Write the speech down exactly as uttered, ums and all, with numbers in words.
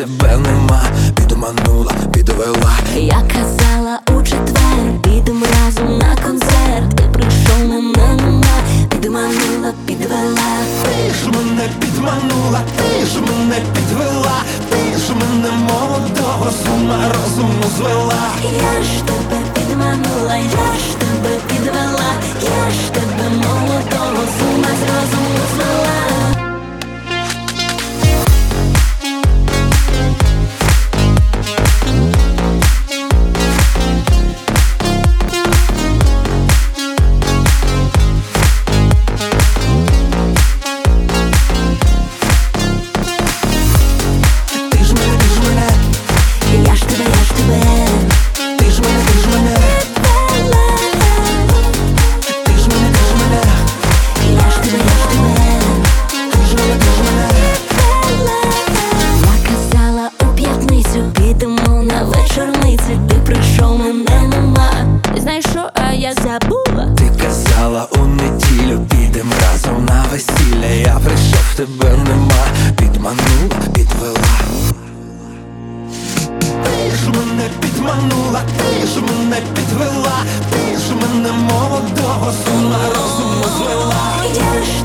тебе нема. Підманула, підвела. Я казала у четвер, підем разом на концерт. Ти прийшов, мене нема. Підманула, підвела. Ти ж мене підманула, ти ж мене підвела. Ти ж мене молодого з ума розуму звела. Я ж тебе підманула, я ж тебе підвела. Я ж тебе молодого з ума з розуму звела. Ти прийшов, мене нема. Ти знаєш що, а я забула. Ти казала у неділю, підем разом на весілля. Я прийшов, тебе нема. Підманула, підвела. Ти ж мене підманула, ти ж мене підвела. Ти ж мене молодого з ума розуму звела. Я ж